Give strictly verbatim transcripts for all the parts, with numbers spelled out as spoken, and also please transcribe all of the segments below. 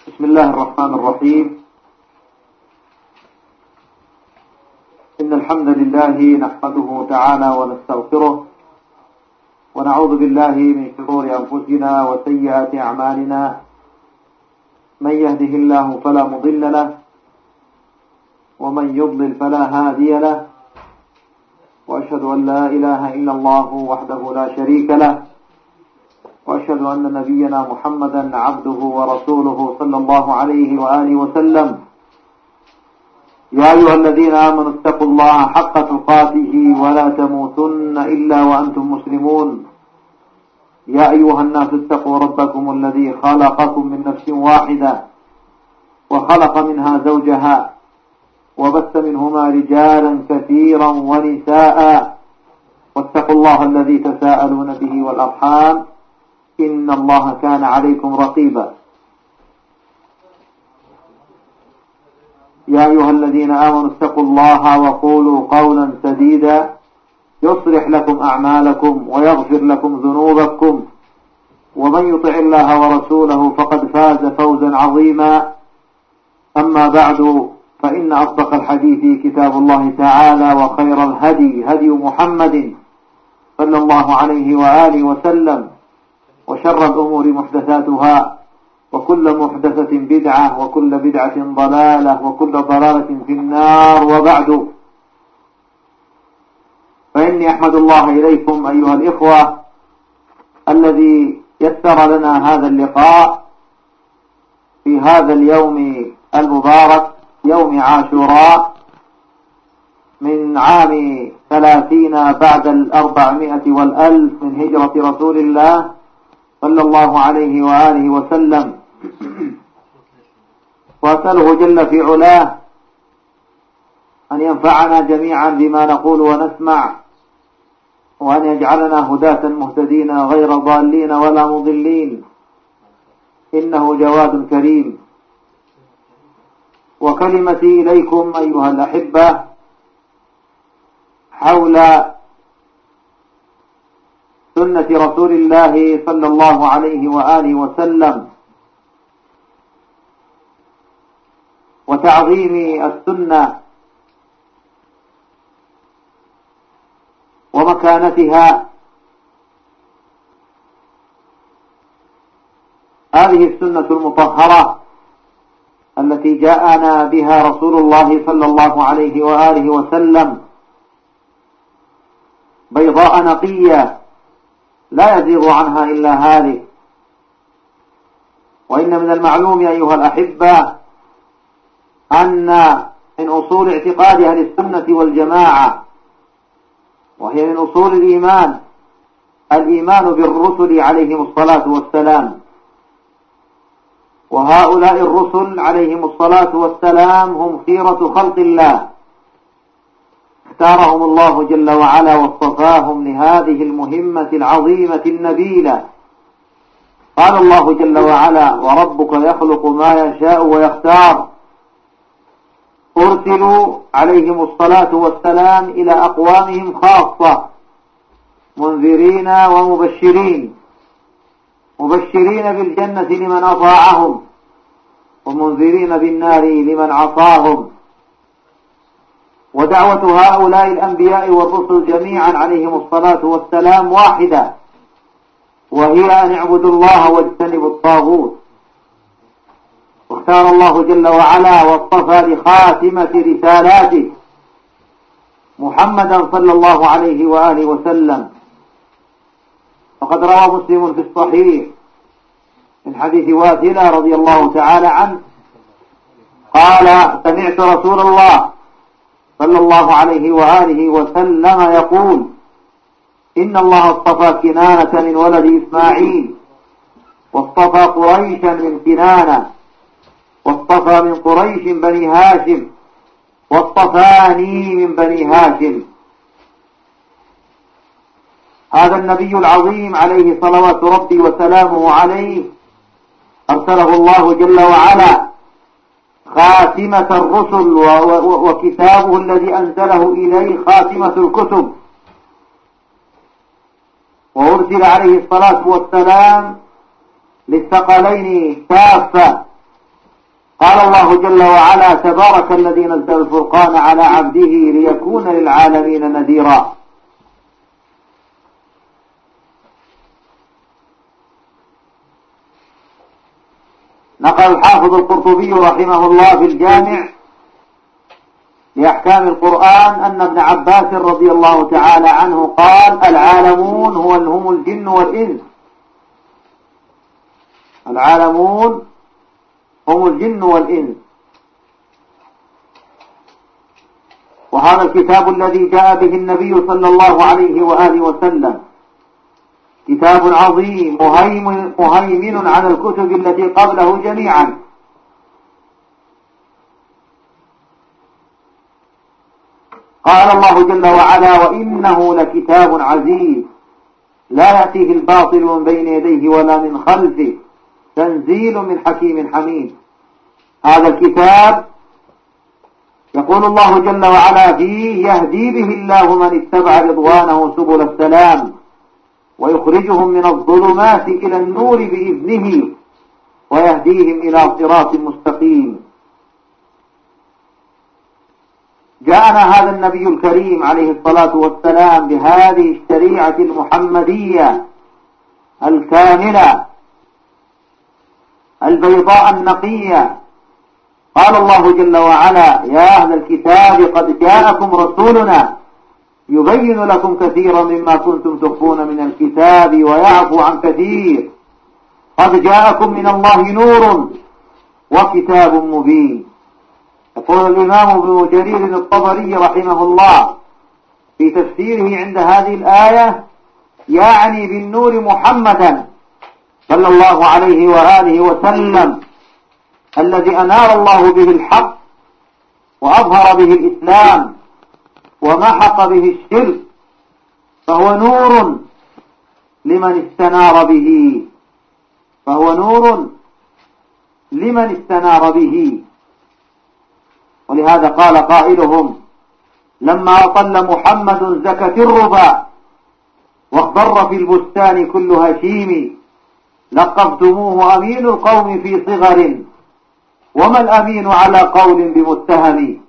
بسم الله الرحمن الرحيم. إن الحمد لله نحمده تعالى ونستغفره ونعوذ بالله من شرور أنفسنا وسيئات أعمالنا، من يهده الله فلا مضل له ومن يضلل فلا هادي له، وأشهد أن لا إله إلا الله وحده لا شريك له، وأشهد أن نبينا محمدا عبده ورسوله صلى الله عليه وآله وسلم. يا أيها الذين آمنوا اتقوا الله حق تقاته ولا تموتن إلا وأنتم مسلمون. يا أيها الناس اتقوا ربكم الذي خلقكم من نفس واحدة وخلق منها زوجها وبث منهما رجالا كثيرا ونساء، واتقوا الله الذي تساءلون به والأرحام إن الله كان عليكم رقيبا. يا أيها الذين آمنوا اتقوا الله وقولوا قولا سديدا يصلح لكم أعمالكم ويغفر لكم ذنوبكم، ومن يطع الله ورسوله فقد فاز فوزا عظيما. أما بعد، فإن أصدق الحديث كتاب الله تعالى، وخير الهدي هدي محمد صلى الله عليه وآله وسلم، وشر الأمور محدثاتها، وكل محدثة بدعة، وكل بدعة ضلالة، وكل ضلالة في النار. وبعد، فإني أحمد الله إليكم أيها الإخوة الذي يسر لنا هذا اللقاء في هذا اليوم المبارك، يوم عاشوراء، من عام ثلاثين بعد الأربعمائة والألف من هجرة رسول الله صلى الله عليه وآله وسلم. وأسأله جل في علاه أن ينفعنا جميعا بما نقول ونسمع، وأن يجعلنا هداة مهتدين غير ضالين ولا مضلين، إنه جواد كريم. وكلمتي إليكم أيها الأحبة حول سنة رسول الله صلى الله عليه وآله وسلم، وتعظيم السنة ومكانتها. هذه السنة المطهرة التي جاءنا بها رسول الله صلى الله عليه وآله وسلم بيضاء نقية لا يزيغ عنها إلا هالك. وإن من المعلوم أيها الأحبة أن من أصول اعتقاد أهل السنة والجماعة، وهي من أصول الإيمان، الإيمان بالرسل عليهم الصلاة والسلام. وهؤلاء الرسل عليهم الصلاة والسلام هم خيرة خلق الله، اختارهم الله جل وعلا واصطفاهم لهذه المهمة العظيمة النبيلة. قال الله جل وعلا: وربك يخلق ما يشاء ويختار. أرسلوا عليهم الصلاة والسلام إلى أقوامهم خاصة، منذرين ومبشرين، مبشرين بالجنة لمن أطاعهم، ومنذرين بالنار لمن عصاهم. ودعوة هؤلاء الأنبياء والرسل جميعا عليهم الصلاة والسلام واحدة، وهي أن اعبدوا الله واجتنبوا الطاغوت. واختار الله جل وعلا واصطفى لخاتمة رسالاته محمدا صلى الله عليه وآله وسلم. وقد روى مسلم في الصحيح من حديث واثلة رضي الله تعالى عنه قال: سمعت رسول الله صلى الله عليه وآله وسلم يقول: إن الله اصطفى كنانة من ولد إسماعيل، واصطفى قريشا من كنانة، واصطفى من قريش بني هاشم، واصطفاني من بني هاشم. هذا النبي العظيم عليه صلوات ربي وسلامه عليه أرسله الله جل وعلا خاتمة الرسل، وكتابه الذي أنزله إليه خاتمة الكتب. وأرسل عليه الصلاة والسلام للثقلين كافة، قال الله جل وعلا: تبارك الذي نزل الفرقان على عبده ليكون للعالمين نذيرا. نقل الحافظ القرطبي رحمه الله في الجامع لأحكام القرآن أن ابن عباس رضي الله تعالى عنه قال: العالمون هو هم الجن والإنس. العالمون هم الجن والإنس. وهذا الكتاب الذي جاء به النبي صلى الله عليه وآله وسلم كتاب عظيم مهيمن على الكتب التي قبله جميعا. قال الله جل وعلا: وإنه لكتاب عزيز لا يأتيه الباطل من بين يديه ولا من خلفه تنزيل من حكيم حميد. هذا الكتاب يقول الله جل وعلا فيه: يهدي به الله من اتبع رضوانه سبل السلام ويخرجهم من الظلمات إلى النور بإذنه ويهديهم إلى صراط مستقيم. جاءنا هذا النبي الكريم عليه الصلاة والسلام بهذه الشريعة المحمدية الكاملة البيضاء النقية. قال الله جل وعلا: يا أهل الكتاب قد جاءكم رسولنا يبين لكم كثيرا مما كنتم تخفون من الكتاب ويعفو عن كثير قد جاءكم من الله نور وكتاب مبين. يقول الإمام ابن جرير الطبري رحمه الله في تفسيره عند هذه الآية: يعني بالنور محمدا صلى الله عليه وآله وسلم الذي أنار الله به الحق وأظهر به الإسلام ومحق به الشرك، فهو نور لمن استنار به فهو نور لمن استنار به. ولهذا قال قائلهم: لما أطل محمد زكت الربا واخضر في البستان كل هشيم لقبتموه أمين القوم في صغر وما الأمين على قول بمتهم.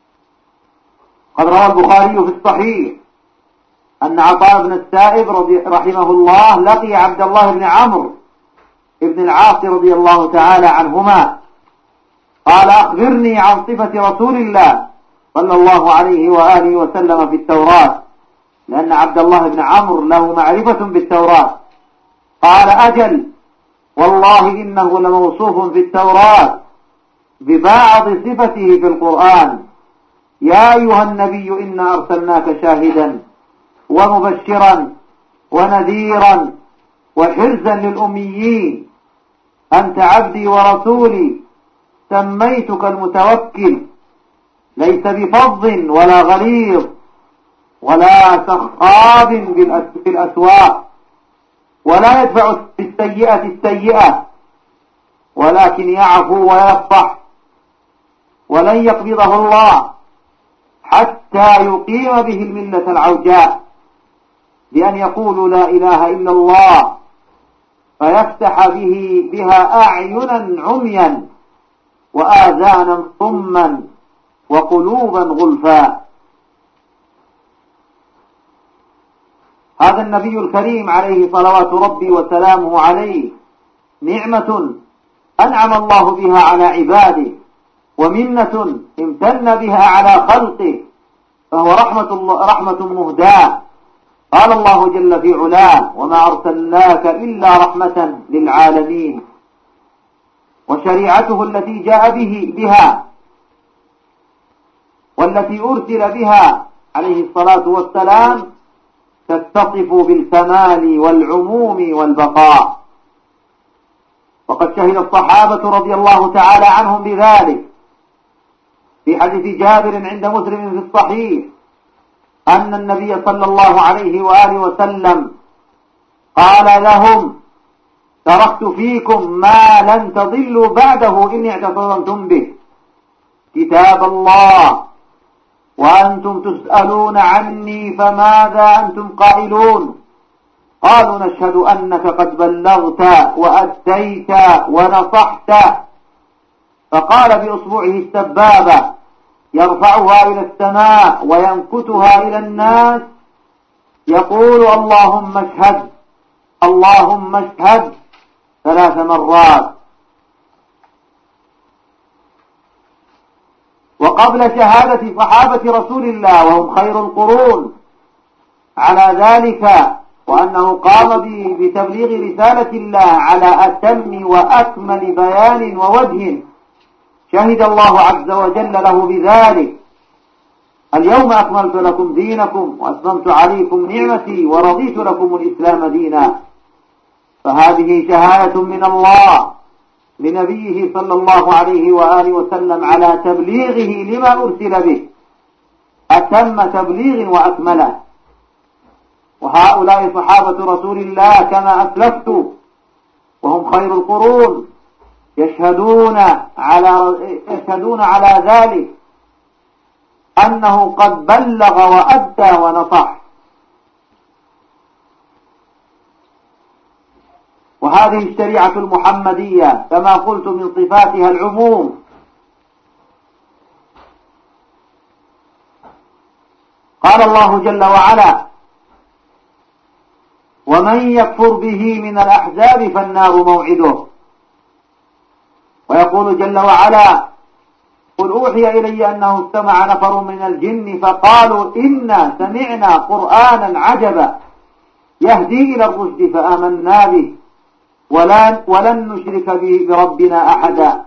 قد روى البخاري في الصحيح أن عطاء بن السائب رحمه الله لقي عبد الله بن عمرو بن العاص رضي الله تعالى عنهما، قال: أخبرني عن صفة رسول الله صلى الله عليه وآله وسلم في التوراة، لأن عبد الله بن عمرو له معرفة بالتوراة. قال: أجل، والله إنه لموصوف في التوراة ببعض صفته في القرآن: يا أيها النبي إنا أرسلناك شاهدا ومبشرا ونذيرا وحرزا للأميين، أنت عبدي ورسولي، سميتك المتوكل، ليس بفظ ولا غليظ ولا سخاب في الأسواق، ولا يدفع بالسيئة السيئة، ولكن يعفو ويصفح، ولن يقبضه الله حتى يقيم به الملة العوجاء بأن يقولوا لا إله إلا الله، فيفتح به بها أعينا عميا وآذانا صما وقلوبا غلفا. هذا النبي الكريم عليه صلوات ربي وسلامه عليه نعمة أنعم الله بها على عباده، ومنة امتن بها على خلقه، فهو رحمة, الله رحمة مهداة. قال الله جل في علاه: وما أرسلناك إلا رحمة للعالمين. وشريعته التي جاء به بها والتي أرسل بها عليه الصلاة والسلام تتصف بالكمال والعموم والبقاء. وقد شهد الصحابة رضي الله تعالى عنهم بذلك في حديث جابر عند مسلم في الصحيح أن النبي صلى الله عليه وآله وسلم قال لهم: تركت فيكم ما لن تضلوا بعده إن اعتصمتم به، كتاب الله، وأنتم تسألون عني فماذا أنتم قائلون؟ قالوا: نشهد أنك قد بلغت وأديت ونصحت. فقال بإصبعه السبابة يرفعها إلى السماء وينكتها إلى الناس يقول اللهم اشهد اللهم اشهد ثلاث مرات. وقبل شهادة صحابة رسول الله وهم خير القرون على ذلك، وأنه قام بتبليغ رسالة الله على أتم وأكمل بيان ووجه، شهد الله عز وجل له بذلك: اليوم أكملت لكم دينكم وأتممت عليكم نعمتي ورضيت لكم الإسلام دينا. فهذه شهادة من الله لنبيه صلى الله عليه وآله وسلم على تبليغه لما أرسل به، أتم تبليغ وأكمله. وهؤلاء صحابة رسول الله كما أسلفت وهم خير القرون يشهدون على يشهدون على ذلك أنه قد بلغ وأدى ونصح. وهذه الشريعة المحمدية كما قلت من صفاتها العموم. قال الله جل وعلا: ومن يكفر به من الأحزاب فالنار موعده. ويقول جل وعلا: قل أوحي إلي أنه استمع نفر من الجن فقالوا إنا سمعنا قرآنا عجبا يهدي إلى الرشد فآمنا به ولن, ولن نشرك به بربنا أحدا.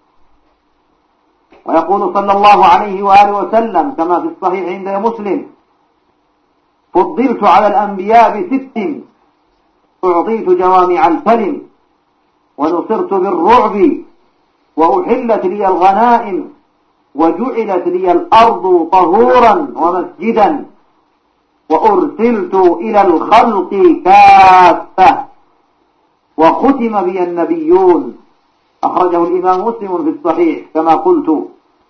ويقول صلى الله عليه وآله وسلم كما في الصحيح عند مسلم: فضلت على الأنبياء بست: أعطيت جوامع الكلم ونصرت بالرعب وأحلت لي الغنائم وجعلت لي الأرض طهورا ومسجدا وأرسلت إلى الخلق كافة وختم بي النبيون. أخرجه الإمام مسلم في الصحيح كما قلت.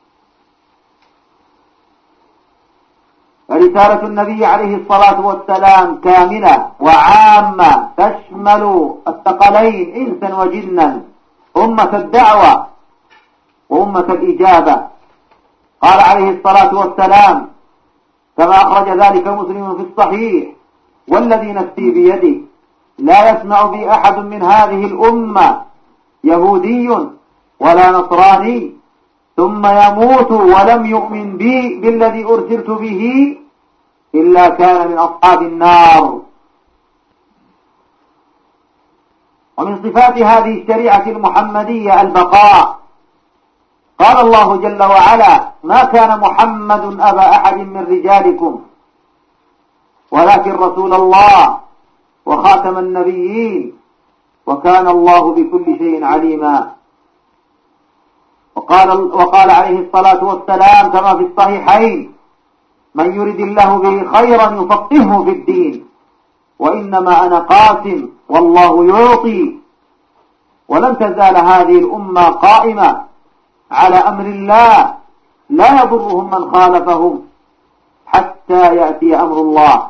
فرسالة النبي عليه الصلاة والسلام كاملة وعامة تشمل الثقلين إنسا وجنا، أمة الدعوة وأمة الإجابة. قال عليه الصلاة والسلام كما أخرج ذلك مسلم في الصحيح: والذي نفسي بيده لا يسمع بي أحد من هذه الأمة يهودي ولا نصراني ثم يموت ولم يؤمن بي بالذي أرسلت به إلا كان من أصحاب النار. ومن صفات هذه الشريعة المحمدية البقاء. قال الله جل وعلا: ما كان محمد أبا أحد من رجالكم ولكن رسول الله وخاتم النبيين وكان الله بكل شيء عليما. وقال, وقال عليه الصلاة والسلام كما في الصحيحين: من يرد الله به خيرا يفقهه في الدين وإنما أنا قاسم والله يعطي. ولن تزال هذه الأمة قائمة على أمر الله لا يضرهم من خالفهم حتى يأتي أمر الله.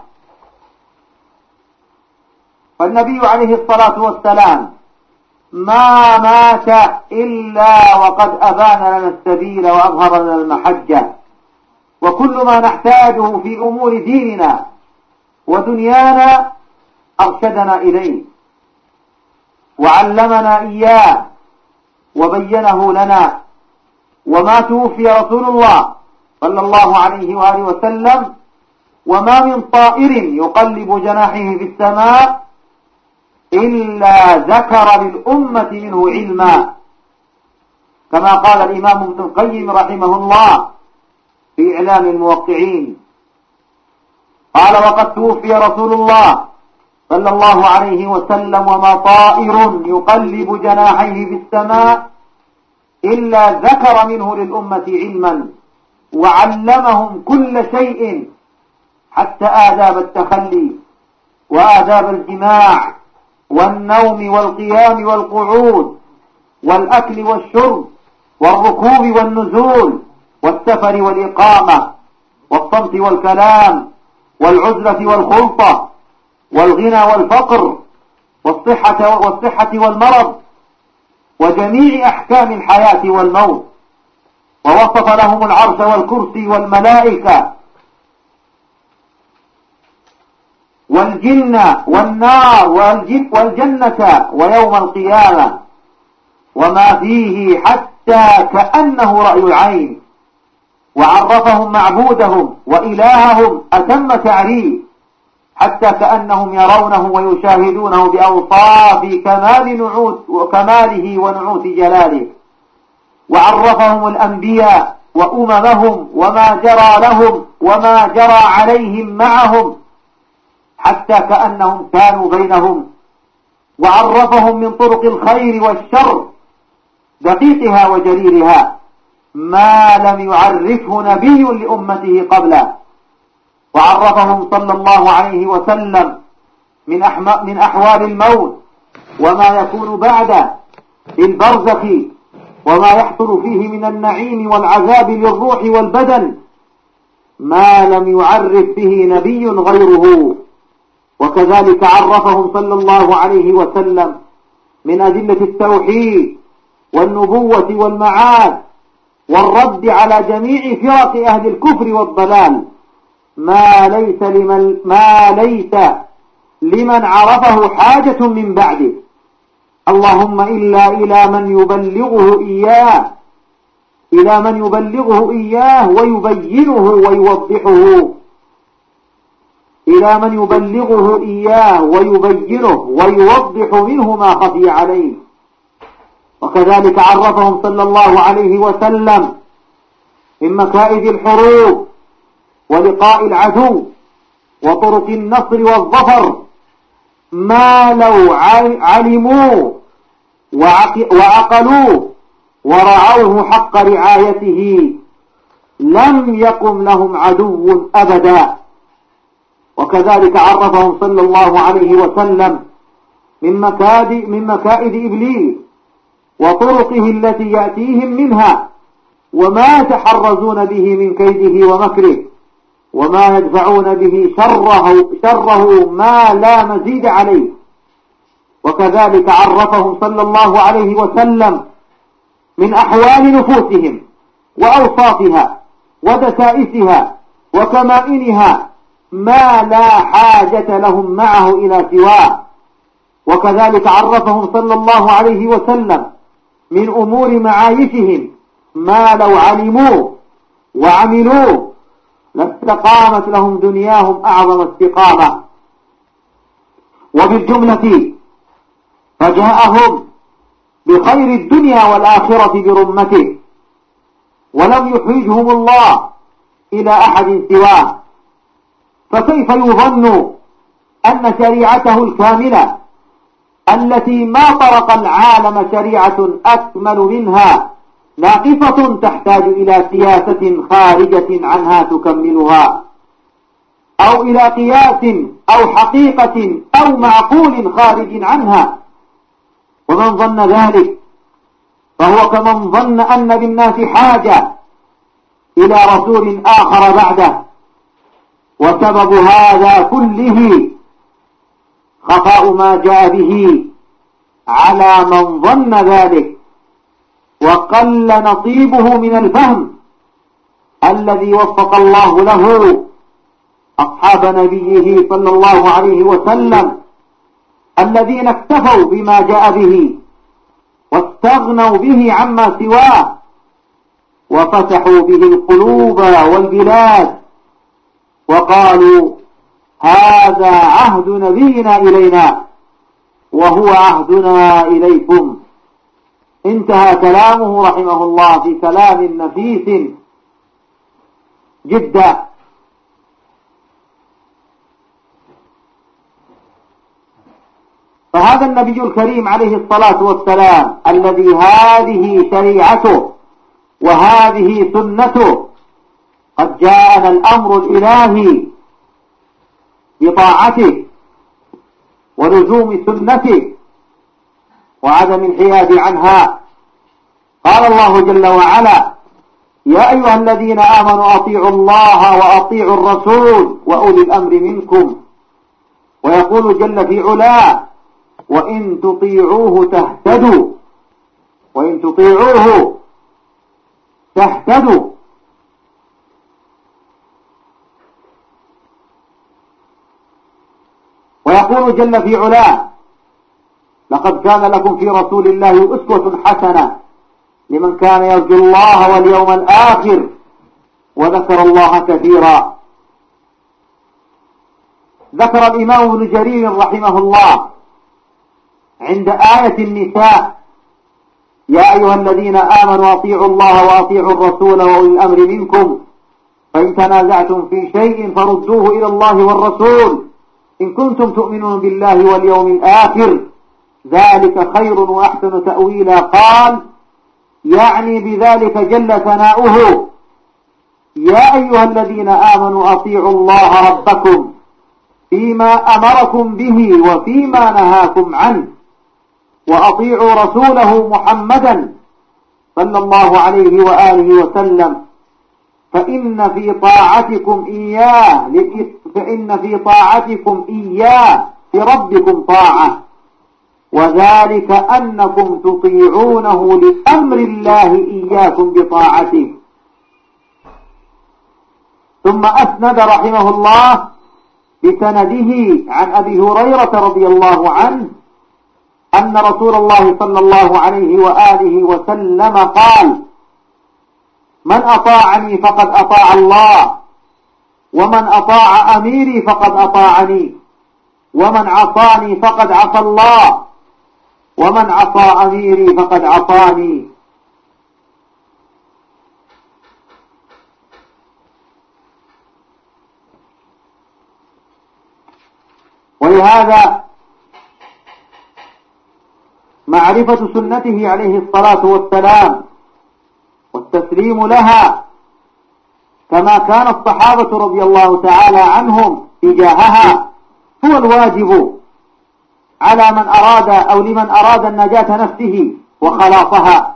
فالنبي عليه الصلاة والسلام ما مات إلا وقد أبان لنا السبيل وأظهر لنا المحجة، وكل ما نحتاجه في أمور ديننا ودنيانا أرشدنا إليه وعلمنا إياه وبينه لنا. وما توفي رسول الله صلى الله عليه وآله وسلم وما من طائر يقلب جناحه في السماء إلا ذكر للأمة منه علما، كما قال الإمام ابن القيم رحمه الله في إعلام الموقعين. قال: وقد توفي رسول الله صلى الله عليه وسلم وما طائر يقلب جناحيه في السماء إلا ذكر منه للأمة علما وعلمهم كل شيء حتى آداب التخلي وآداب الجماع والنوم والقيام والقعود والأكل والشرب والركوب والنزول والسفر والإقامة والصمت والكلام والعزلة والخلطة والغنى والفقر والصحة والصحة والمرض وجميع أحكام الحياة والموت، ووصف لهم العرش والكرسي والملائكة والجن والنار والجنة ويوم القيامة وما فيه حتى كأنه رأي العين، وعرفهم معبودهم وإلههم أتم تعريف حتى كأنهم يرونه ويشاهدونه بأوصاف كمال نعوت وكماله ونعوت جلاله، وعرفهم الأنبياء وأممهم وما جرى لهم وما جرى عليهم معهم حتى كأنهم كانوا بينهم، وعرفهم من طرق الخير والشر دقيقها وجليلها ما لم يعرفه نبي لأمته قبله، وعرفهم صلى الله عليه وسلم من من أحوال الموت وما يكون بعده في البرزخ وما يحصل فيه من النعيم والعذاب للروح والبدن ما لم يعرف به نبي غيره. وكذلك عرفهم صلى الله عليه وسلم من أدلة التوحيد والنبوة والمعاد والرد على جميع فرق أهل الكفر والضلال ما ليس لمن, ما ليس لمن عرفه حاجة من بعده، اللهم إلا إلى من يبلغه إياه إلى من يبلغه إياه ويبينه ويوضحه إلى من يبلغه إياه ويبينه ويوضح منه ما خفي عليه. وكذلك عرفهم صلى الله عليه وسلم من مكائد الحروب ولقاء العدو وطرق النصر والظفر ما لو علموا وعقلوه ورعوه حق رعايته لم يقم لهم عدو أبدا. وكذلك عرفهم صلى الله عليه وسلم من مكائد من مكائد إبليس وطرقه التي يأتيهم منها وما يتحرزون به من كيده ومكره وما يدفعون به شره, شره ما لا مزيد عليه. وكذلك عرفهم صلى الله عليه وسلم من أحوال نفوسهم وأوصافها ودسائسها وكمائنها ما لا حاجة لهم معه إلى سواه. وكذلك عرفهم صلى الله عليه وسلم من أمور معايشهم ما لو علموا وعملوا لاستقامت لهم دنياهم أعظم استقامة. وبالجملة فجاءهم بخير الدنيا والآخرة برمته ولم يحوجهم الله إلى أحد سواه، فكيف يظن أن شريعته الكاملة التي ما طرق العالم شريعة أكمل منها ناقصة تحتاج إلى سياسة خارجة عنها تكملها أو إلى قياس أو حقيقة أو معقول خارج عنها؟ ومن ظن ذلك فهو كمن ظن أن بالناس حاجة إلى رسول آخر بعده. وسبب هذا كله خفاء ما جاء به على من ظن ذلك وقل نصيبه من الفهم الذي وفق الله له أصحاب نبيه صلى الله عليه وسلم الذين اكتفوا بما جاء به واستغنوا به عما سواه وفتحوا به القلوب والبلاد وقالوا هذا عهد نبينا إلينا وهو عهدنا إليكم. انتهى كلامه رحمه الله في كلام نفيس جدا. فهذا النبي الكريم عليه الصلاة والسلام الذي هذه شريعته وهذه سنته قد جاءنا الأمر الإلهي بطاعته ولزوم سنته وعدم الحياد عنها. قال الله جل وعلا يا أيها الذين آمنوا أطيعوا الله وأطيعوا الرسول وأولي الأمر منكم. ويقول جل في علاه وإن تطيعوه تهتدوا. وإن تطيعوه تهتدوا. ويقول جل في علاه: لقد كان لكم في رسول الله أسوة حسنة لمن كان يرجو الله واليوم الآخر وذكر الله كثيرا. ذكر الإمام ابن جرير رحمه الله عند آية النساء: يا أيها الذين آمنوا أطيعوا الله وأطيعوا الرسول وأولي الأمر منكم فإن تنازعتم في شيء فردوه إلى الله والرسول إن كنتم تؤمنون بالله واليوم الآخر ذلك خير وأحسن تأويلا. قال يعني بذلك جل ثناؤه: يا أيها الذين آمنوا أطيعوا الله ربكم فيما أمركم به وفيما نهاكم عنه وأطيعوا رسوله محمدا صلى الله عليه وآله وسلم فإن في طاعتكم إياه فإن في طاعتكم إياه لربكم طاعة وذلك أنكم تطيعونه لأمر الله إياكم بطاعته. ثم أسند رحمه الله بسنده عن أبي هريرة رضي الله عنه أن رسول الله صلى الله عليه وآله وسلم قال: من أطاعني فقد أطاع الله ومن أطاع أميري فقد أطاعني ومن عصاني فقد عصى الله ومن عصى أميري فقد عصاني. ولهذا معرفة سنته عليه الصلاة والسلام والتسليم لها كما كان الصحابة رضي الله تعالى عنهم تجاهها هو الواجب على من أراد أو لمن أراد النجاة نفسه وخلاصها.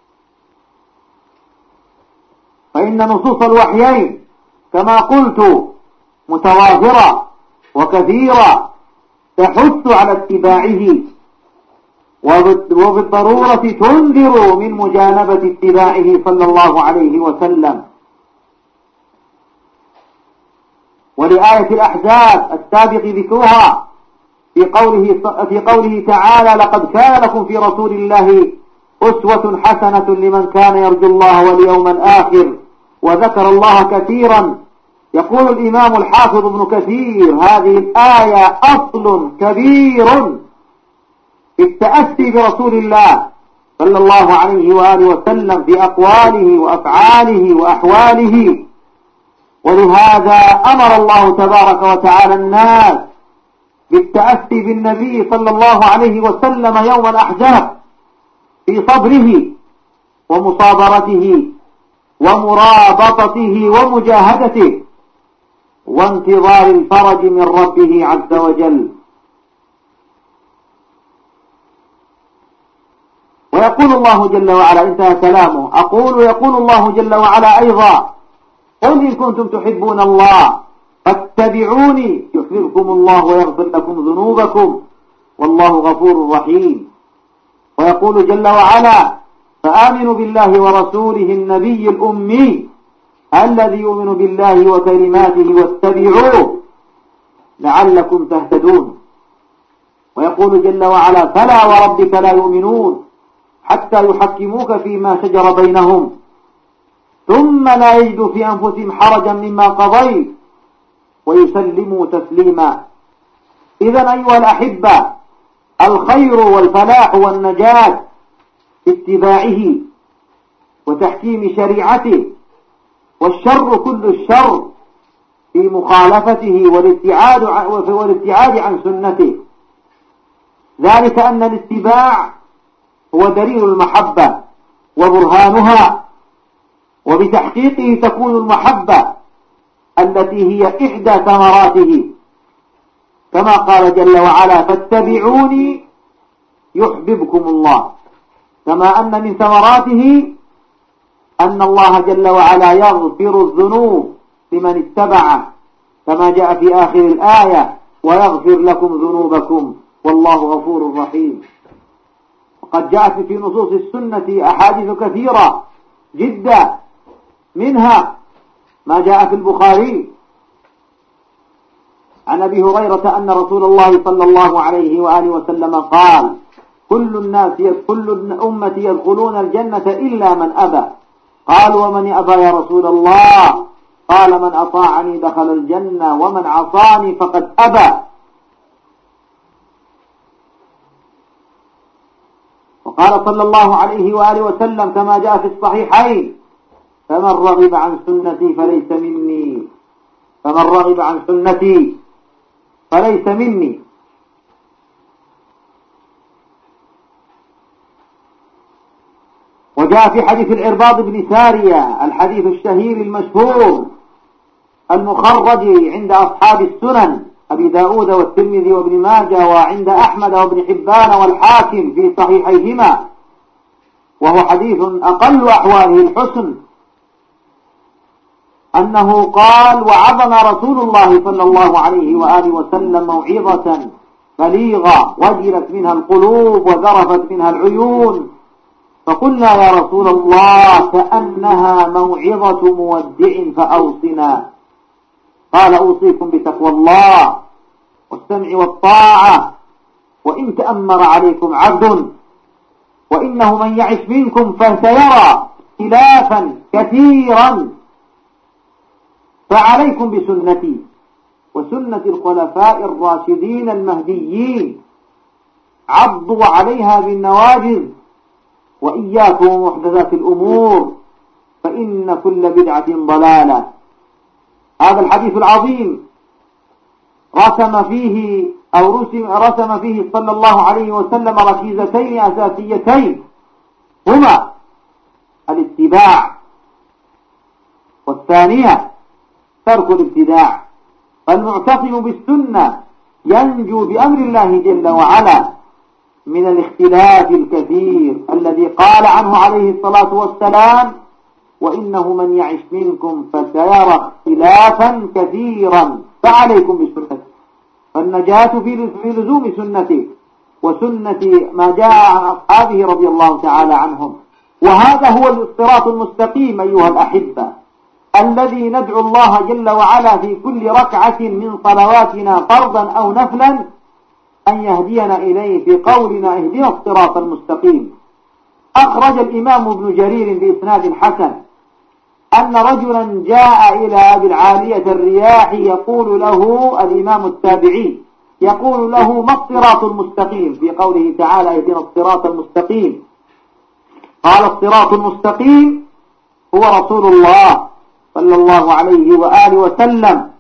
فإن نصوص الوحيين كما قلت متوافرة وكثيرة تحث على اتباعه وبالضرورة تنذر من مجانبة اتباعه صلى الله عليه وسلم. ولآية الأحزاب السابق ذكرها في قوله, في قوله تعالى: لقد كان لكم في رسول الله أسوة حسنة لمن كان يرجو الله واليوم الآخر وذكر الله كثيرا. يقول الإمام الحافظ ابن كثير: هذه الآية أصل كبير في التأسي برسول الله صلى الله عليه وآله وسلم في أقواله وأفعاله وأحواله. ولهذا أمر الله تبارك وتعالى الناس بالتأسي بالنبي صلى الله عليه وسلم يوم الأحزاب في صبره ومصابرته ومرابطته ومجاهدته وانتظار الفرج من ربه عز وجل. ويقول الله جل وعلا: انتهى كلامه. أقول يقول الله جل وعلا أيضا: قل إن كنتم تحبون الله فاتبعوني يحببكم الله ويغفر لكم ذنوبكم والله غفور رحيم. ويقول جل وعلا: فآمنوا بالله ورسوله النبي الأمي الذي يؤمن بالله وكلماته واتبعوه لعلكم تهتدون. ويقول جل وعلا: فلا وربك لا يؤمنون حتى يحكموك فيما شجر بينهم ثم لا يجدوا في أنفسهم حرجا مما قضيت ويسلموا تسليما. إذن أيها الأحبة، الخير والفلاح والنجاة في اتباعه وتحكيم شريعته، والشر كل الشر في مخالفته والابتعاد والابتعاد عن سنته. ذلك أن الاتباع هو دليل المحبة وبرهانها، وبتحقيقه تكون المحبة التي هي إحدى ثمراته، كما قال جل وعلا: فاتبعوني يحببكم الله. كما أن من ثمراته أن الله جل وعلا يغفر الذنوب لمن اتبعه، كما جاء في آخر الآية: ويغفر لكم ذنوبكم والله غفور رحيم. وقد جاءت في نصوص السنة أحاديث كثيرة جدا، منها ما جاء في البخاري عن أبي هريرة أن رسول الله صلى الله عليه وآله وسلم قال: كل الناس كل أمتي يدخلون الجنة إلا من أبى. قال: ومن أبى يا رسول الله؟ قال: من أطاعني دخل الجنة ومن عصاني فقد أبى. وقال صلى الله عليه وآله وسلم كما جاء في الصحيحين: فمن رغب عن سنتي فليس مني فمن رغب عن سنتي فليس مني. وجاء في حديث العرباض بن سارية الحديث الشهير المشهور المخرج عند أصحاب السنن أبي داود والترمذي وابن ماجه وعند أحمد وابن حبان والحاكم في صحيحيهما، وهو حديث أقل أحواله الحسن، أنه قال: وعظنا رسول الله صلى الله عليه وآله وسلم موعظة بليغة وجلت منها القلوب وذرفت منها العيون، فقلنا: يا رسول الله كأنها موعظة مودع فأوصنا. قال: أوصيكم بتقوى الله والسمع والطاعة، وإن تأمر عليكم عبد، وإنه من يعش منكم فسيرى اختلافا كثيرا، فعليكم بسنتي وسنة الخلفاء الراشدين المهديين، عضوا عليها بالنواجذ، وإياكم محدثات الأمور فإن كل بدعة ضلالة. هذا الحديث العظيم رسم فيه أو رسم, رسم فيه صلى الله عليه وسلم ركيزتين أساسيتين، هما الاتباع، والثانية ترك الابتداع. فالمعتصم بالسنة ينجو بأمر الله جل وعلا من الاختلاف الكثير الذي قال عنه عليه الصلاة والسلام: وإنه من يعش منكم فسيرى اختلافا كثيرا فعليكم بسنتي. فالنجاة في لزوم سنته وسنة ما جاء عن أصحابه رضي الله تعالى عنهم. وهذا هو الصراط المستقيم أيها الأحبة، الذي ندعو الله جل وعلا في كل ركعة من صلواتنا فرضا أو نفلا أن يهدينا إليه في قولنا: اهدنا الصراط المستقيم. أخرج الإمام ابن جرير بإسناد حسن أن رجلا جاء إلى أبي العالية الرياحي يقول له الإمام التابعي يقول له: ما الصراط المستقيم؟ في قوله تعالى: اهدنا الصراط المستقيم. قال: الصراط المستقيم هو رسول الله صلى الله عليه وآله وسلم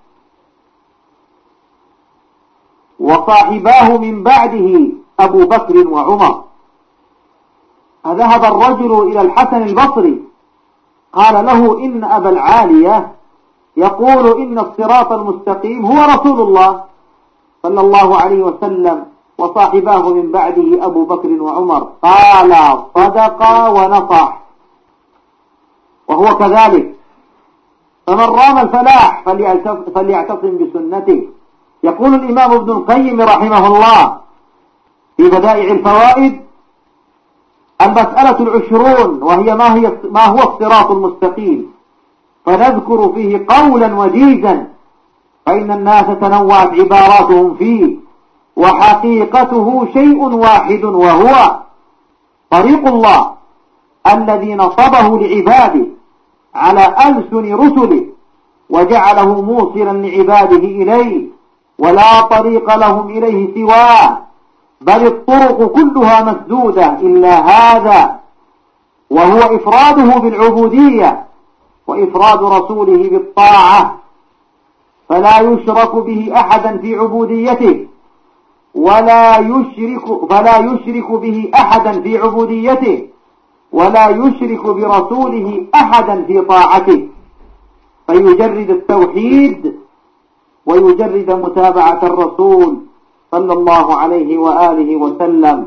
وصاحباه من بعده أبو بكر وعمر. فذهب الرجل إلى الحسن البصري قال له: إن أبا العالية يقول إن الصراط المستقيم هو رسول الله صلى الله عليه وسلم وصاحباه من بعده أبو بكر وعمر. قال: صدق ونصح، وهو كذلك. فمن رام الفلاح فليعتصم بسنته. يقول الإمام ابن القيم رحمه الله في بدائع الفوائد: المسألة العشرون، وهي ما, هي ما هو الصراط المستقيم، فنذكر فيه قولا وجيزا، فإن الناس تنوعت عباراتهم فيه، وحقيقته شيء واحد، وهو طريق الله الذي نصبه لعباده على ألسن رسله وجعله موصلا لعباده إليه، ولا طريق لهم إليه سواه، بل الطرق كلها مسدودة إلا هذا، وهو إفراده بالعبودية وإفراد رسوله بالطاعة، فلا يشرك به أحدا في عبوديته ولا يشرك فلا يشرك به أحدا في عبوديته ولا يشرك برسوله أحدا في طاعته، فيجرد التوحيد ويجرد متابعة الرسول صلى الله عليه وآله وسلم.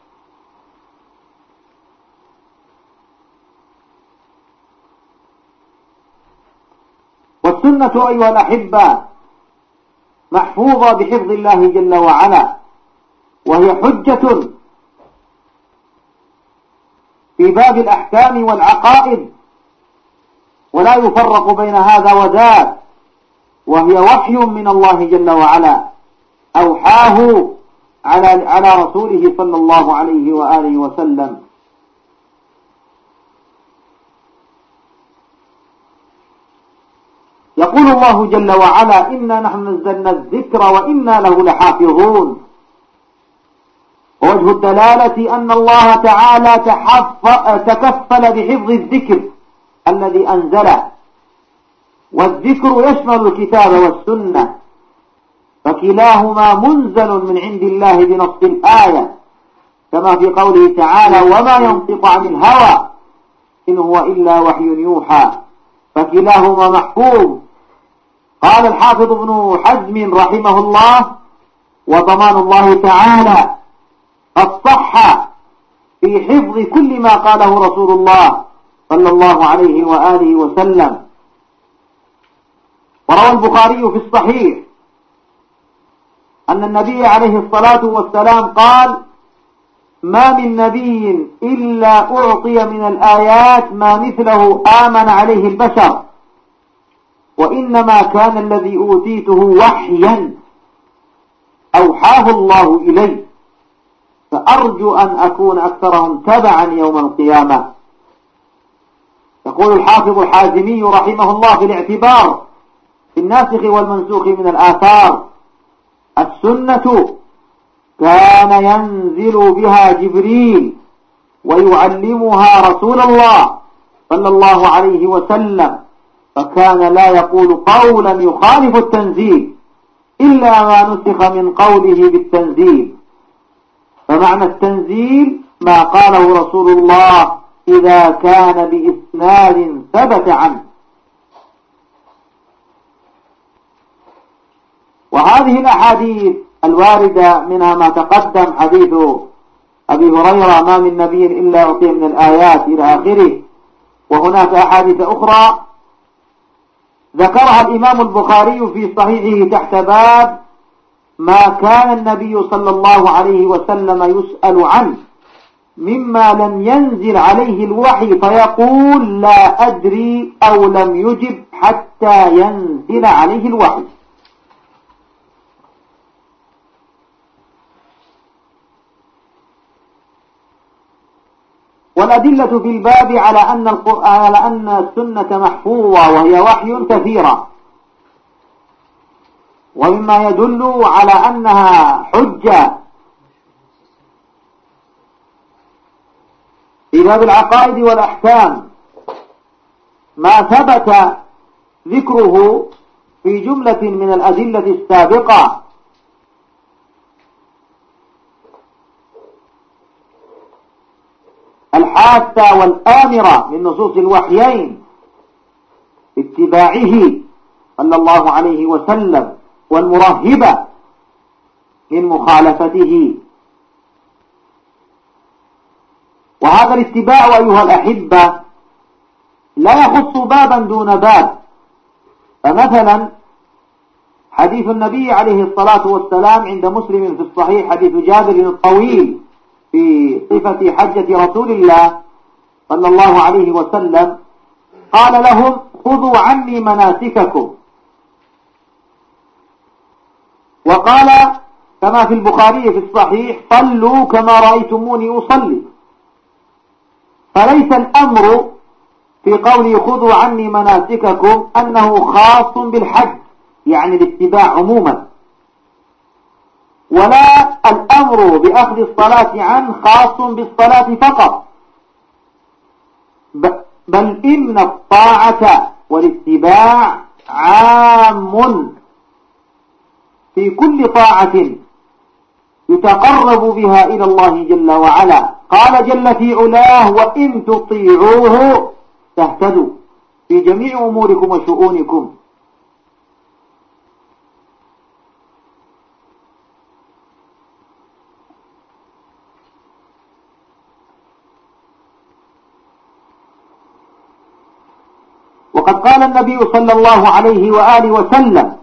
والسنة أيها الأحبة محفوظة بحفظ الله جل وعلا، وهي حجة في باب الأحكام والعقائد، ولا يفرق بين هذا وذاك، وهي وحي من الله جل وعلا أوحاه على على رسوله صلى الله عليه وآله وسلم. يقول الله جل وعلا: إنا نحن نزلنا الذكر وإنا له لحافظون. ووجه الدلالة أن الله تعالى تكفل بحفظ الذكر الذي أنزله، والذكر يشمل الكتاب والسنة، فكلاهما منزل من عند الله بنص الآية، كما في قوله تعالى: وما ينطق عن الهوى إن هو إلا وحي يوحى، فكلاهما محفوظ. قال الحافظ ابن حزم رحمه الله: وضمان الله تعالى قد صح في حفظ كل ما قاله رسول الله صلى الله عليه وآله وسلم. وروى البخاري في الصحيح أن النبي عليه الصلاة والسلام قال: ما من نبي إلا أعطي من الآيات ما مثله آمن عليه البشر، وإنما كان الذي أوتيته وحيا أوحاه الله إلي، فأرجو أن أكون أكثرهم تبعا يوم القيامة. يقول الحافظ الحازمي رحمه الله في الاعتبار في الناسخ والمنسوخ من الآثار: السنة كان ينزل بها جبريل ويعلمها رسول الله صلى الله عليه وسلم، فكان لا يقول قولا يخالف التنزيل إلا ما نسخ من قوله بالتنزيل. فمعنى التنزيل ما قاله رسول الله إذا كان بإسناد ثبت عنه. وهذه الأحاديث الواردة منها ما تقدم، حديث أبي هريرة: ما من نبي إلا أعطي من الآيات إلى آخره. وهناك أحاديث أخرى ذكرها الإمام البخاري في صحيحه تحت باب ما كان النبي صلى الله عليه وسلم يسأل عنه مما لم ينزل عليه الوحي فيقول لا أدري أو لم يجب حتى ينزل عليه الوحي. والأدلة في الباب على أن القرآن على أن السنة محفوظة وهي وحي كثيرة، ومما يدل على أنها حجة في باب العقائد والأحكام ما ثبت ذكره في جملة من الأدلة السابقة، الحاثة والآمرة من نصوص الوحيين اتباعه صلى الله عليه وسلم، والمرهبة من مخالفته. وهذا الاتباع أيها الأحبة لا يخص بابا دون باب. فمثلا حديث النبي عليه الصلاة والسلام عند مسلم في الصحيح، حديث جابر الطويل في صفة حجة رسول الله صلى الله عليه وسلم، قال لهم: خذوا عني مناسككم. وقال كما في البخاري في الصحيح: صلوا كما رأيتموني أصلي. فليس الأمر في قوله خذوا عني مناسككم أنه خاص بالحج، يعني الاتباع عموما، ولا الأمر بأخذ الصلاة عنه خاص بالصلاة فقط، بل إن الطاعة والاتباع عام في كل طاعة يتقرب بها إلى الله جل وعلا. قال جل في علاه: وإن تطيعوه تهتدوا في جميع أموركم وشؤونكم. وقد قال النبي صلى الله عليه وآله وسلم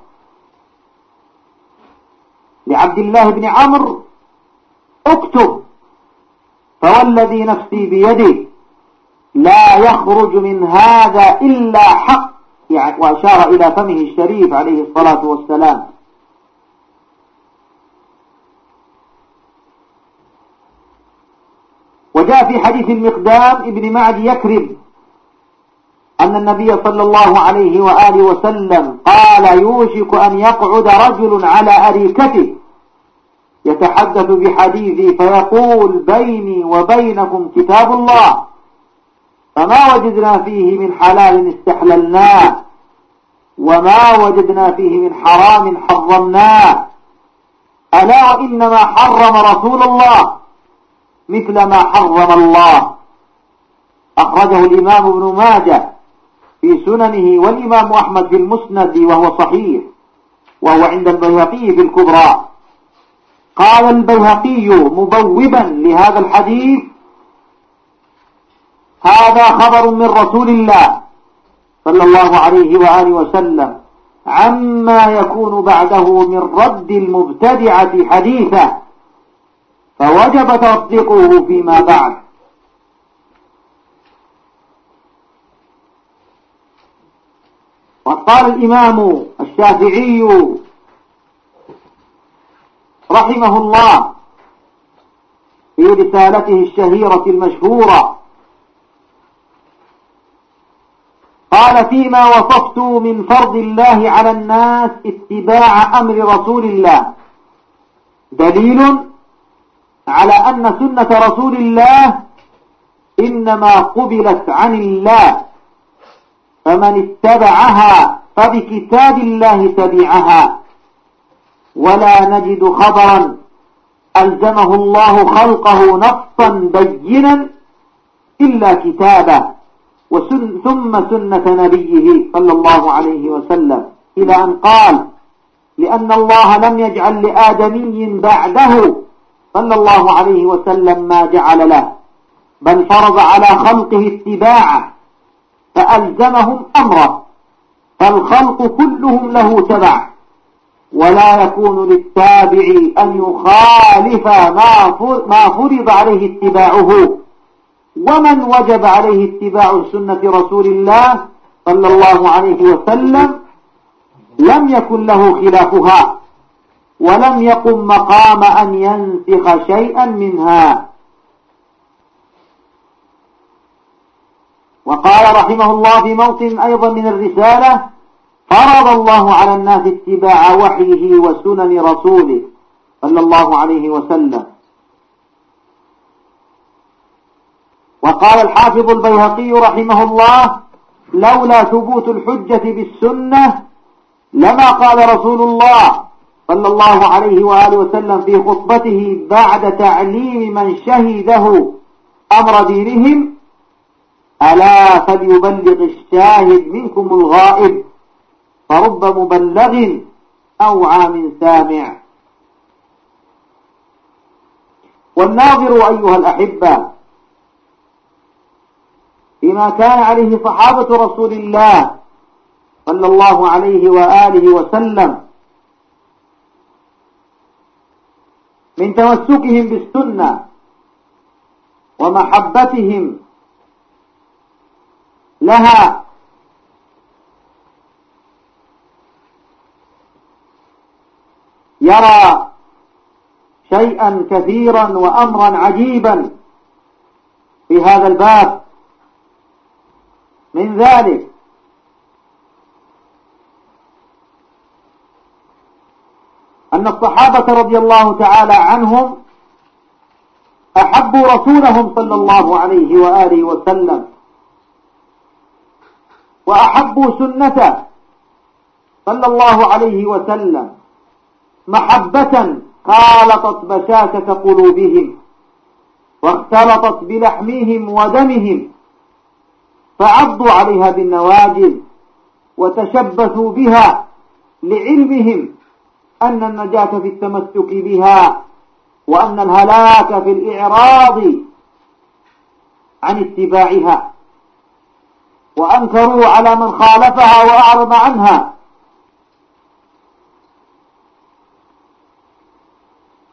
لعبد الله بن عمرو: اكتب فوالذي نفسي بيده لا يخرج من هذا إلا حق، يعني وأشار إلى فمه الشريف عليه الصلاة والسلام. وجاء في حديث المقدام ابن معد يكرب أن النبي صلى الله عليه وآله وسلم قال: يوشك أن يقعد رجل على أريكته يتحدث بحديثي فيقول: بيني وبينكم كتاب الله، فما وجدنا فيه من حلال استحللناه، وما وجدنا فيه من حرام حرمناه، ألا وإنما حرم رسول الله مثل ما حرم الله. أخرجه الإمام ابن ماجه في سننه، والإمام أحمد في المسند وهو صحيح، وهو عند البيهقي في الكبرى. قال البيهقي مبوبا لهذا الحديث: هذا خبر من رسول الله صلى الله عليه وآله وسلم عما يكون بعده من رد المبتدعة حديثه، فوجب تصديقه فيما بعد. وقال الإمام الشافعي رحمه الله في رسالته الشهيرة المشهورة، قال: فيما وصفت من فرض الله على الناس اتباع أمر رسول الله دليل على أن سنة رسول الله إنما قبلت عن الله، فمن اتبعها فبكتاب الله تبعها، ولا نجد خبرا ألزمه الله خلقه نصا بينا إلا كتابه ثم سنة نبيه صلى الله عليه وسلم، إلى أن قال: لأن الله لم يجعل لآدمي بعده صلى الله عليه وسلم ما جعل له، بل فرض على خلقه اتباعه فألزمهم أمره، فالخلق كلهم له تبع، ولا يكون للتابع أن يخالف ما فرض عليه اتباعه. ومن وجب عليه اتباع سنة رسول الله صلى الله عليه وسلم لم يكن له خلافها، ولم يقم مقام أن ينسخ شيئا منها. وقال رحمه الله في موطن أيضا من الرسالة: فرض الله على الناس اتباع وحيه وسنن رسوله صلى الله عليه وسلم. وقال الحافظ البيهقي رحمه الله: لولا ثبوت الحجة بالسنة لما قال رسول الله صلى الله عليه وآله وسلم في خطبته بعد تعليم من شهده أمر دينهم: ألا فليبلغ الشاهد منكم الغائب، فرب مبلغ أوعى من سامع. والناظر أيها الأحبة فيما كان عليه صحابة رسول الله صلى الله عليه وآله وسلم من تمسكهم بالسنة ومحبتهم لها، يرى شيئا كثيرا وأمرا عجيبا في هذا الباب. من ذلك أن الصحابة رضي الله تعالى عنهم أحبوا رسولهم صلى الله عليه وآله وسلم، وأحبوا سنته صلى الله عليه وسلم محبة خالطت بشاشة قلوبهم واختلطت بلحمهم ودمهم، فعضوا عليها بالنواجذ وتشبثوا بها لعلمهم أن النجاة في التمسك بها، وأن الهلاك في الإعراض عن اتباعها، وأنكروا على من خالفها وأعرض عنها.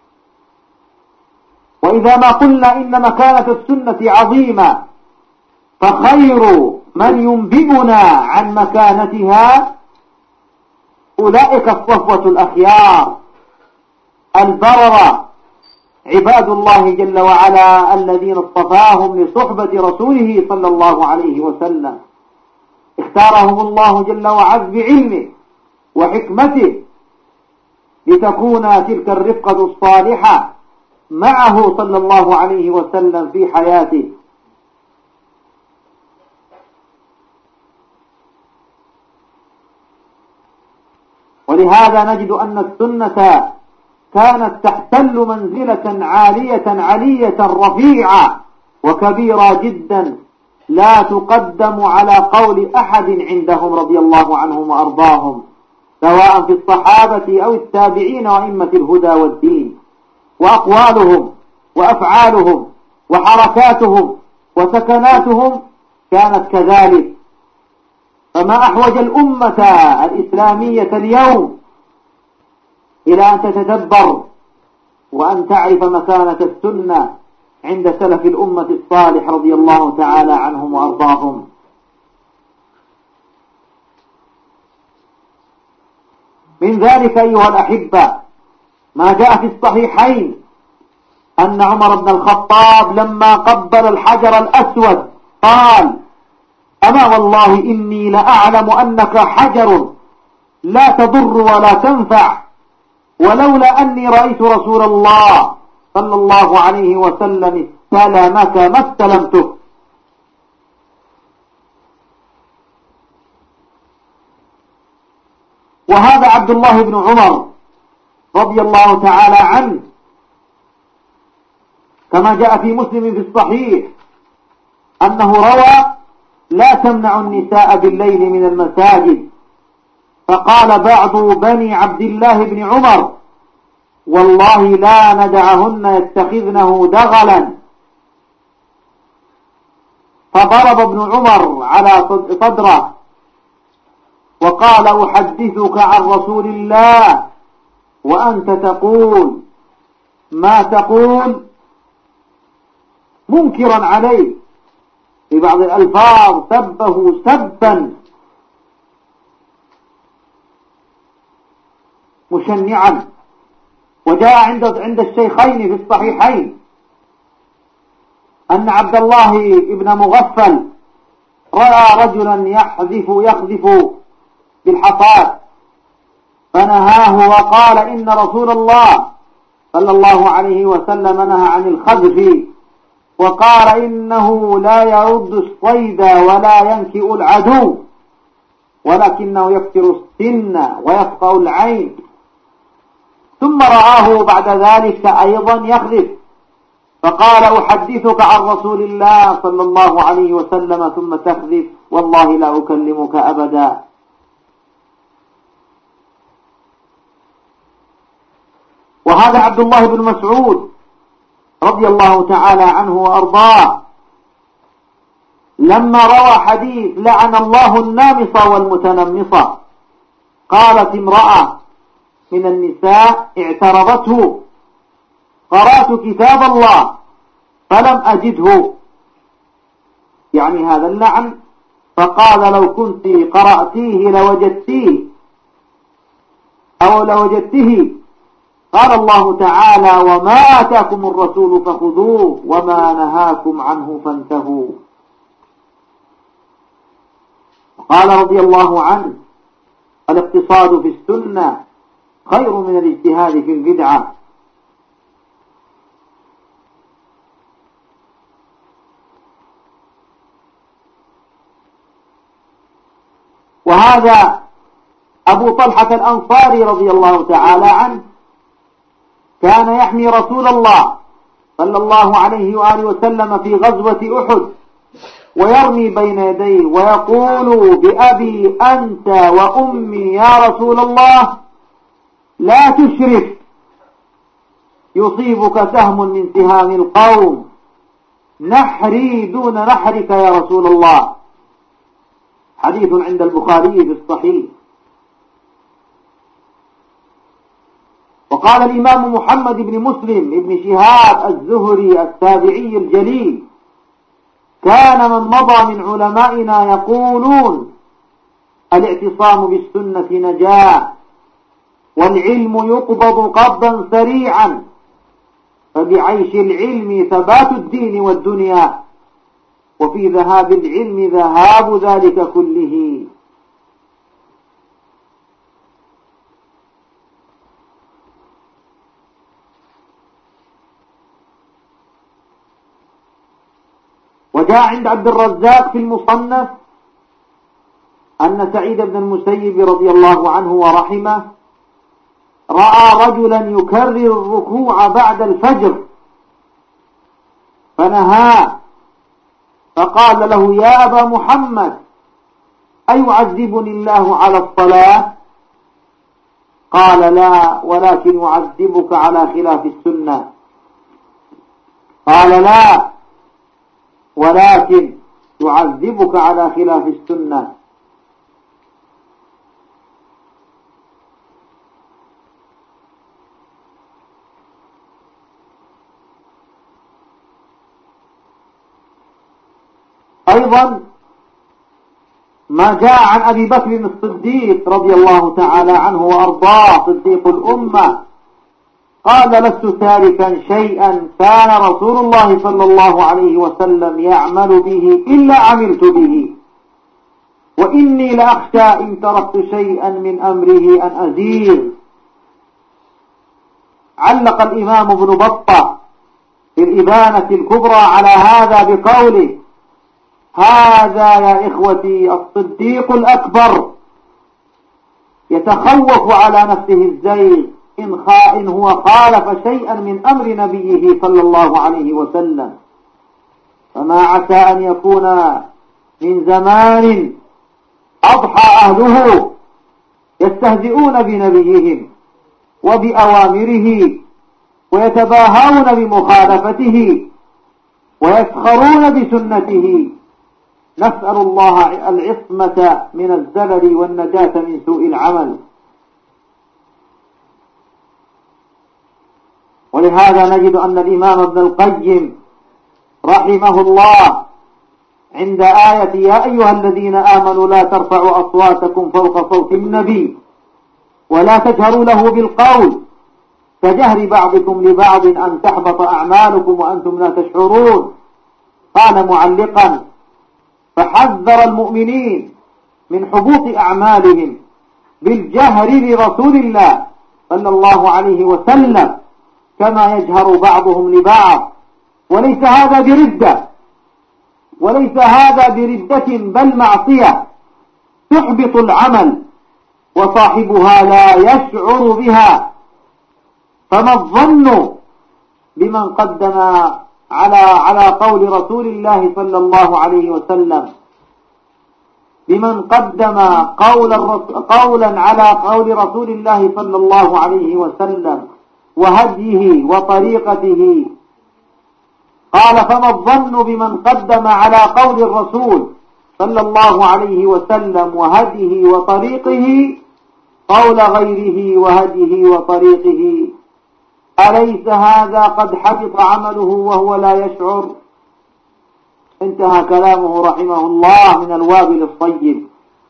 وإذا ما قلنا إن مكانة السنة عظيمة فخير من ينبئنا عن مكانتها أولئك الصفوة الأخيار البررة عباد الله جل وعلا الذين اصطفاهم لصحبة رسوله صلى الله عليه وسلم، اختارهم الله جل وعز بعلمه وحكمته لتكون تلك الرفقة الصالحة معه صلى الله عليه وسلم في حياته. ولهذا نجد أن السنة كانت تحتل منزلة عالية علية رفيعة وكبيرة جدا لا تقدم على قول أحد عندهم رضي الله عنهم وأرضاهم، سواء في الصحابة أو التابعين وأئمة الهدى والدين، وأقوالهم وأفعالهم وحركاتهم وسكناتهم كانت كذلك. فما أحوج الأمة الإسلامية اليوم إلى أن تتدبر وأن تعرف مكانة السنة عند سلف الأمة الصالح رضي الله تعالى عنهم وأرضاهم. من ذلك أيها الأحبة ما جاء في الصحيحين أن عمر بن الخطاب لما قبل الحجر الأسود قال: أما والله إني لأعلم أنك حجر لا تضر ولا تنفع، ولولا أني رأيت رسول الله صلى الله عليه وسلم استلمك ما استلمتك. وهذا عبد الله بن عمر رضي الله تعالى عنه كما جاء في مسلم في الصحيح أنه روى: لا تمنع النساء بالليل من المساجد، فقال بعض بني عبد الله بن عمر: والله لا ندعهن يتخذنه دغلا. فضرب ابن عمر على صدره وقال: أحدثك عن رسول الله وأنت تقول ما تقول، منكرا عليه في بعض الألفاظ، سبه سبا مشنعا. وجاء عند عند الشيخين في الصحيحين أن عبد الله بن مغفل رأى رجلا يحذف يخذف بالحصاد فنهاه وقال: إن رسول الله صلى الله عليه وسلم نهى عن الخذف، وقال: إنه لا يرد الصيد ولا ينكئ العدو، ولكنه يكسر السن ويفقأ العين. ثم رآه بعد ذلك أيضا يخذف فقال: أحدثك عن رسول الله صلى الله عليه وسلم ثم تخذف، والله لا أكلمك أبدا. وهذا عبد الله بن مسعود رضي الله تعالى عنه وأرضاه لما روى حديث: لعن الله النامصة والمتنمصة، قالت امرأة من النساء اعترضته: قرأت كتاب الله فلم أجده، يعني هذا اللعن، فقال: لو كنت قرأتيه لوجدتيه أو لوجدته. قال الله تعالى: وما آتاكم الرسول فخذوه وما نهاكم عنه فانتهوا. قال رضي الله عنه: الاقتصاد في السنة خير من الاجتهاد في البدعة. وهذا أبو طلحة الأنصاري رضي الله تعالى عنه كان يحمي رسول الله صلى الله عليه وآله وسلم في غزوة أحد، ويرمي بين يديه ويقول: بأبي أنت وأمي يا رسول الله لا تشرف، يصيبك سهم من سهام القوم، نحري دون نحرك يا رسول الله. حديث عند البخاري في الصحيح. وقال الإمام محمد بن مسلم بن شهاب الزهري التابعي الجليل: كان من مضى من علمائنا يقولون الاعتصام بالسنة نجاة، والعلم يقبض قبضا سريعا، فبعيش العلم ثبات الدين والدنيا، وفي ذهاب العلم ذهاب ذلك كله. وجاء عند عبد الرزاق في المصنف أن سعيد بن المسيب رضي الله عنه ورحمه رأى رجلا يكرر الركوع بعد الفجر فنهاه، فقال له: يا أبا محمد، أيعذبني الله على الصلاة؟ قال: لا، ولكن يعذبك على خلاف السنة. قال: لا، ولكن يعذبك على خلاف السنة. أيضا ما جاء عن أبي بكر الصديق رضي الله تعالى عنه وأرضاه صديق الأمة قال: لست تاركا شيئا كان رسول الله صلى الله عليه وسلم يعمل به إلا عملت به، وإني لأخشى إن تركت شيئا من أمره أن أزيغ. علق الإمام ابن بطة في الإبانة الكبرى على هذا بقوله: هذا يا إخوتي الصديق الأكبر يتخوف على نفسه الزيغ إن, إن هو خالف شيئا من أمر نبيه صلى الله عليه وسلم، فما عسى أن يكون من زمان أضحى أهله يستهزئون بنبيهم وبأوامره ويتباهون بمخالفته ويسخرون بسنته. نسأل الله العصمة من الزلل والنجاة من سوء العمل. ولهذا نجد أن الإمام ابن القيم رحمه الله عند آية يا أيها الذين آمنوا لا ترفعوا أصواتكم فوق صوت النبي ولا تجهروا له بالقول كجهر بعضكم لبعض أن تحبط أعمالكم وأنتم لا تشعرون، قال معلقا: فحذر المؤمنين من حبوط أعمالهم بالجهر لرسول الله صلى الله عليه وسلم كما يجهر بعضهم لبعض، وليس هذا بردة وليس هذا بردة بل معصية تحبط العمل وصاحبها لا يشعر بها. فما الظن بمن قدم على على قول رسول الله صلى الله عليه وسلم بمن قدم قول قولا على قول رسول الله صلى الله عليه وسلم وهديه وطريقته؟ قال: فما الظن بمن قدم على قول الرسول صلى الله عليه وسلم وهديه وطريقه قول غيره وهديه وطريقه؟ أليس هذا قد حبط عمله وهو لا يشعر؟ انتهى كلامه رحمه الله من الوابل الطيب.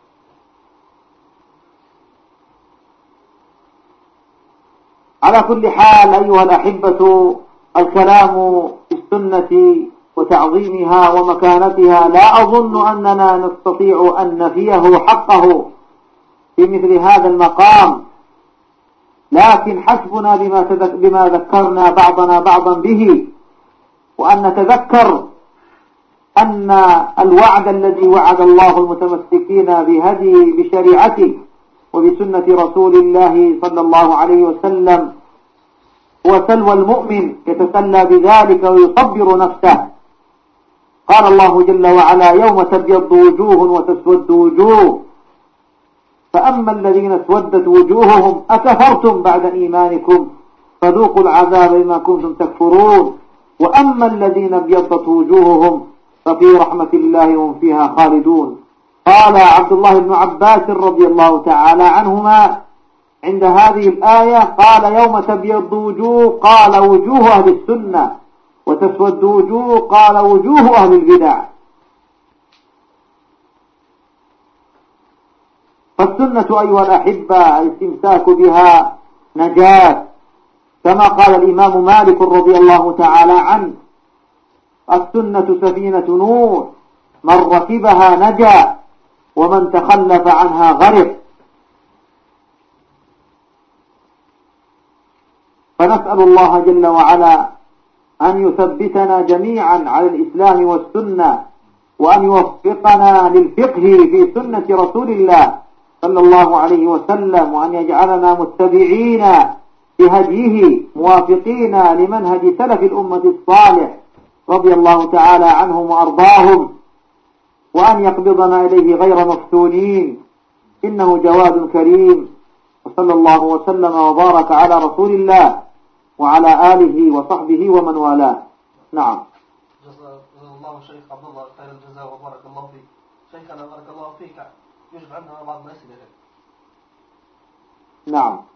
على كل حال أيها الأحبة، الكلام في السنة وتعظيمها ومكانتها لا أظن أننا نستطيع أن نفيه حقه في مثل هذا المقام، لكن حسبنا بما, بما ذكرنا بعضنا بعضا به، وأن نتذكر أن الوعد الذي وعد الله المتمسكين بهدي بشريعته وبسنة رسول الله صلى الله عليه وسلم هو سلوى المؤمن يتسلى بذلك ويصبر نفسه. قال الله جل وعلا: يوم تبيض وجوه وتسود وجوه، فأما الذين اسودت وجوههم أكفرتم بعد إيمانكم فذوقوا العذاب بما كنتم تكفرون، وأما الذين ابيضت وجوههم ففي رحمة الله هم فيها خالدون. قال عبد الله بن عباس رضي الله تعالى عنهما عند هذه الآية: قال: يوم تبيض وجوه، قال: وجوه أهل السنة، وتسود وجوه، قال: وجوه أهل البدع. فالسنة أيها الأحبة الاستمساك بها نجاة، كما قال الإمام مالك رضي الله تعالى عنه: السنة سفينة نوح، من ركبها نجا ومن تخلف عنها غرق. فنسأل الله جل وعلا أن يثبتنا جميعا على الإسلام والسنة، وأن يوفقنا للفقه في سنة رسول الله صلى الله عليه وسلم، وأن يجعلنا متبعين بهديه موافقين لمنهج سلف الأمة الصالح رضي الله تعالى عنهم وأرضاهم، وأن يقبضنا إليه غير مفتونين، إنه جواد كريم. وصلى الله وسلم وبارك على رسول الله وعلى آله وصحبه ومن والاه. نعم. جزا الله شيخ عبد الله خير الجزاء وبارك الله فيك. شيخنا بارك الله فيك، يجب عندنا بعض الأسئلة. نعم.